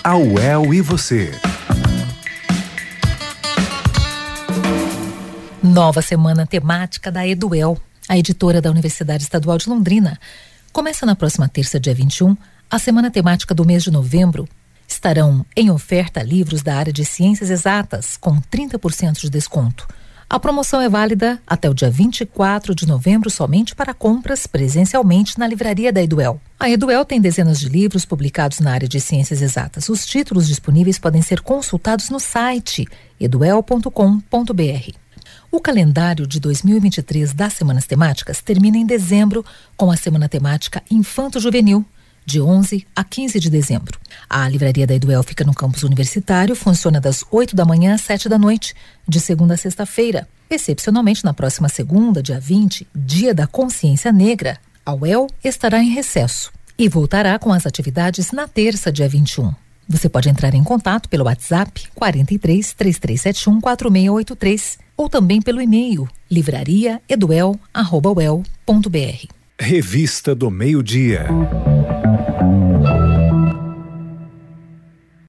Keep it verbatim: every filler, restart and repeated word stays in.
A U E L e você. Nova semana temática da Eduel, a editora da Universidade Estadual de Londrina. Começa na próxima terça, dia vinte e um, a semana temática do mês de novembro. Estarão em oferta livros da área de ciências exatas, com trinta por cento de desconto. A promoção é válida até o dia vinte e quatro de novembro somente para compras presencialmente na livraria da Eduel. A Eduel tem dezenas de livros publicados na área de ciências exatas. Os títulos disponíveis podem ser consultados no site eduel ponto com ponto b r. O calendário de dois mil e vinte e três das semanas temáticas termina em dezembro com a semana temática Infanto-Juvenil, de onze a quinze de dezembro. A livraria da Eduel fica no campus universitário, funciona das oito da manhã às sete da noite, de segunda a sexta-feira. Excepcionalmente, na próxima segunda, dia vinte, dia da Consciência Negra, a U E L estará em recesso e voltará com as atividades na terça, dia vinte e um. Você pode entrar em contato pelo WhatsApp quarenta e três, três três sete um, quatro seis oito três ou também pelo e-mail livraria eduel arroba u e l ponto b r. Revista do Meio-Dia.